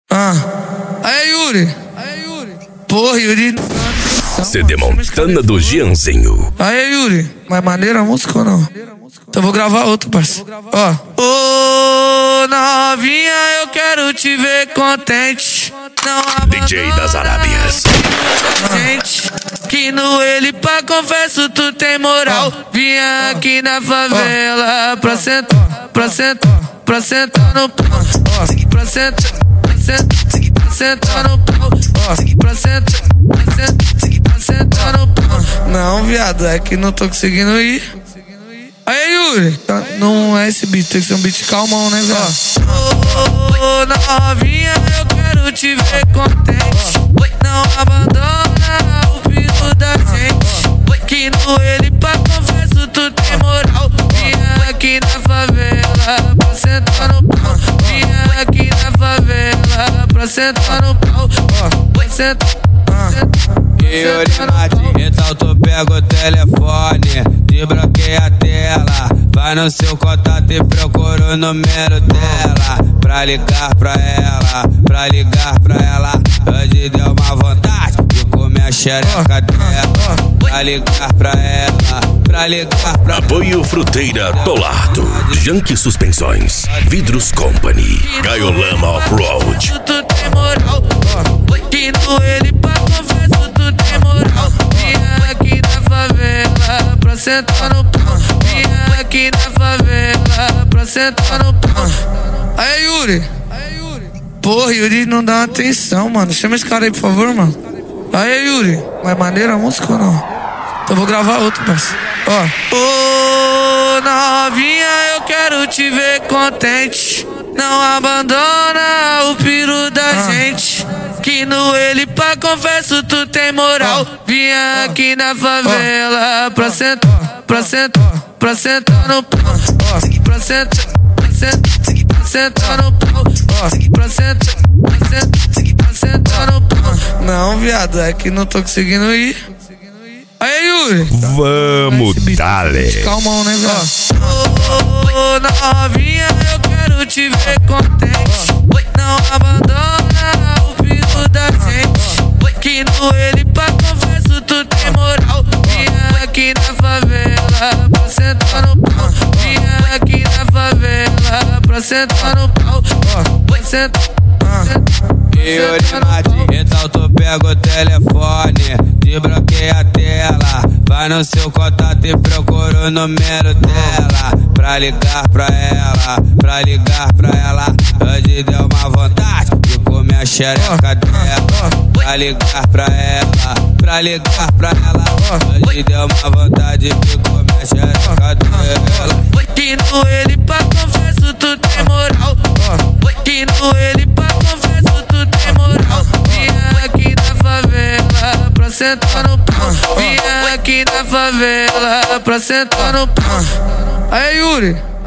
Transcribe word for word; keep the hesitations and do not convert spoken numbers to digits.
Ah, aí Yuri. Porra, Yuri. C D Montana do Gianzinho. Aí Yuri, mais maneira a música ou não? Então vou gravar outro, parceiro. Ó. Ô, novinha, eu quero te ver contente. Não D J das Arábias. Gente, que no ele pra confesso tu tem moral. Vinha aqui na favela pra sentar, pra sentar, pra sentar no pau. Pra sentar, pra sentar, pra sentar no pau. Pra sentar, pra sentar, pra sentar no pau. Não, viado, é que não tô conseguindo ir. Aí, Yuri, não é esse beat, tem que ser um beat calmão, né, velho? Ô, novinha, eu quero te ver contente. Não abandona o filho da gente. Que no ele pra confesso tu tem moral. Vinha aqui na favela pra sentar no pau. Vinha aqui na favela pra sentar no pau. Pra sentar, Yuri Martins, então tu pega o telefone, desbloqueia a tela, vai no seu contato e procura o número dela, pra ligar pra ela, pra ligar pra ela. Hoje deu uma vontade de comer a xereca dela, pra ligar pra ela, pra ligar pra ela. Apoio Fruteira Tolardo, Yankee Suspensões, Vidros Company, Gaiolama Off-Road. Tu tem moral, que no ele pra confesso tu tem moral. Vinha aqui na favela pra sentar no pau. Vinha aqui na favela pra sentar no pau. Aí Yuri, porra, Yuri não dá atenção, mano. Chama esse cara aí, por favor, mano. Aí Yuri, mais maneira a música ou não? Então vou gravar outro, parceiro. Ó. Ô, novinha, eu quero te ver contente. Não abandona o piro da ah. gente. Que no ele pra confesso tu tem moral. Ah. Vinha ah. aqui na favela ah. pra sentar, pra sentar, pra sentar no pau. Pra sentar, pra sentar, pra sentar no pau. Pra sentar, pra sentar, pra sentar no pau. Não, viado, é que não tô conseguindo ir. Aí, Yuri. Vamos, dale. Calmão, né, velho? Ô, novinha, eu quero te ver contente. Não abandona o filho da gente. Que no ele pra confesso tu tem moral. Vinha aqui na favela pra sentar no pau. Vinha aqui na favela pra sentar no pau. Pra sentar, Yuri Martins, então tu pega o telefone, desbloqueia a tela, vai no seu contato e procura o número dela, pra ligar pra ela, pra ligar pra ela. Hoje deu uma vontade de comer a xereca dela, pra ligar pra ela, pra ligar pra ela. Hoje deu uma vontade de comer a xereca dela. Que no ele pra confesso tu tem moral. Que no ele pra confesso tu tem moral. Vinha aqui na favela pra sentar no pau. Vinha aqui na favela pra sentar no pau. Aí Yuri.